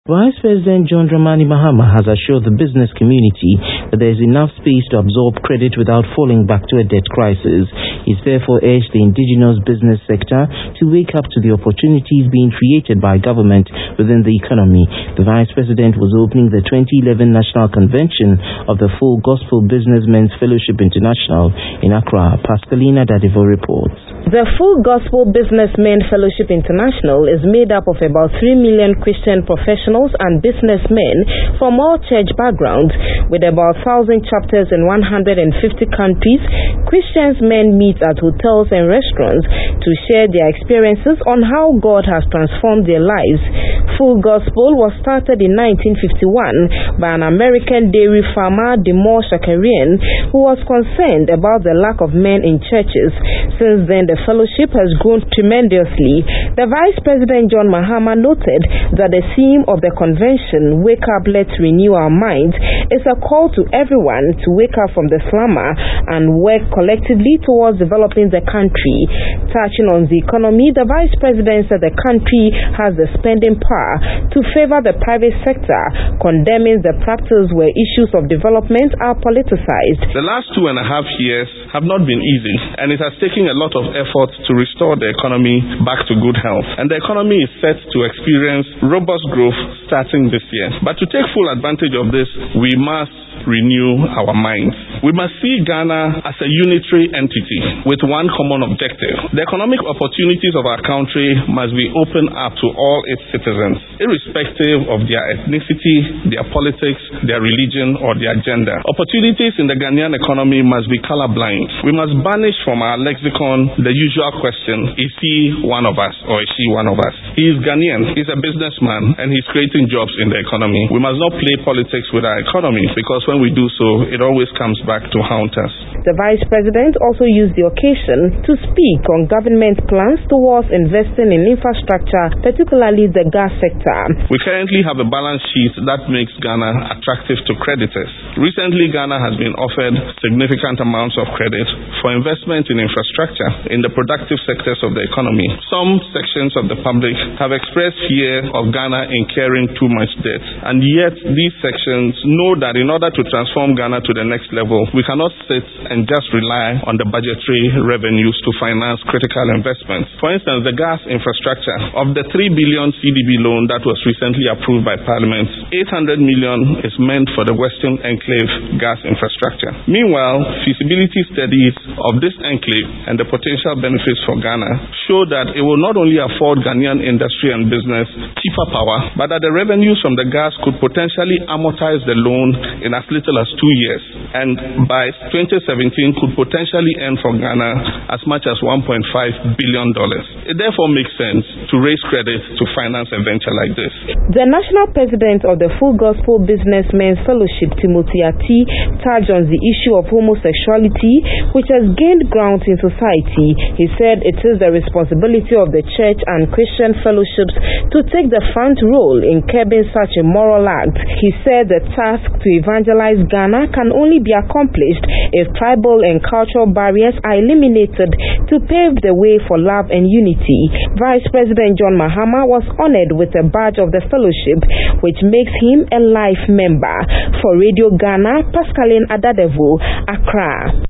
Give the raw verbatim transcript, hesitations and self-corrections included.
Vice President John Dramani Mahama has assured the business community that there is enough space to absorb credit without falling back to a debt crisis. He's therefore urged the indigenous business sector to wake up to the opportunities being created by government within the economy. The Vice President was opening the twenty eleven National Convention of the Full Gospel Businessmen's Fellowship International in Accra. Pascalina Dadivo reports. The Full Gospel Businessmen Fellowship International is made up of about three million Christian professionals and businessmen from all church backgrounds. With about one thousand chapters in one hundred fifty countries, Christians men meet at hotels and restaurants to share their experiences on how God has transformed their lives. Full Gospel was started in nineteen fifty-one by an American dairy farmer, Demore Shakarian, who was concerned about the lack of men in churches. Since then, the fellowship has grown tremendously. The Vice President John Mahama noted that the theme of the convention, Wake Up, Let's Renew Our Minds, is a call to everyone to wake up from the slumber and work collectively towards developing the country. Touching on the economy, the Vice President said the country has the spending power to favor the private sector, condemning the practice where issues of development are politicized. The last two and a half years have not been easy, and it has taken a lot of effort to restore the economy back to good health. And the economy is set to experience robust growth starting this year. But to take full advantage of this, we must renew our minds. We must see Ghana as a unitary entity with one common objective. The economic opportunities of our country must be open up to all its citizens, irrespective of their ethnicity, their politics, their religion, or their gender. Opportunities in the Ghanaian economy must be colorblind. We must banish from our lexicon the usual question, is he one of us or is she one of us? He is Ghanaian, he's a businessman, and he's creating jobs in the economy. We must not play politics with our economy, because when we do so, it always comes back to haunt us. The Vice President also used the occasion to speak on government plans towards investing in infrastructure, particularly the gas sector. We currently have a balance sheet that makes Ghana attractive to creditors. Recently, Ghana has been offered significant amounts of credit for investment in infrastructure in the productive sectors of the economy. Some sections of the public have expressed fear of Ghana incurring too much debt, and yet these sections know that in order to transform Ghana to the next level, we cannot sit and just rely on the budgetary revenues to finance critical investments. For instance, the gas infrastructure. Of the three billion C D B loan that was recently approved by Parliament, eight hundred million is meant for the Western Enclave gas infrastructure. Meanwhile, feasibility studies of this enclave and the potential benefits for Ghana show that it will not only afford Ghanaian industry and business cheaper power, but that the revenues from the gas could potentially amortize the loan in as little as two years, and by twenty seventeen could potentially earn for Ghana as much as one point five billion dollars. It therefore makes sense to raise credit to finance a venture like this. The National President of the Full Gospel Businessmen's Fellowship, Timothy Ati, touched on the issue of homosexuality, which has gained ground in society. He said it is the responsibility of the church and Christian fellowships to take the front role in curbing such a moral act. He said the task to evangelize Ghana can only be accomplished if tribal and cultural barriers are eliminated to pave the way for love and unity. Vice President John Mahama was honored with a badge of the fellowship, which makes him a life member. For Radio Ghana, Pascaline Adadevo, Accra.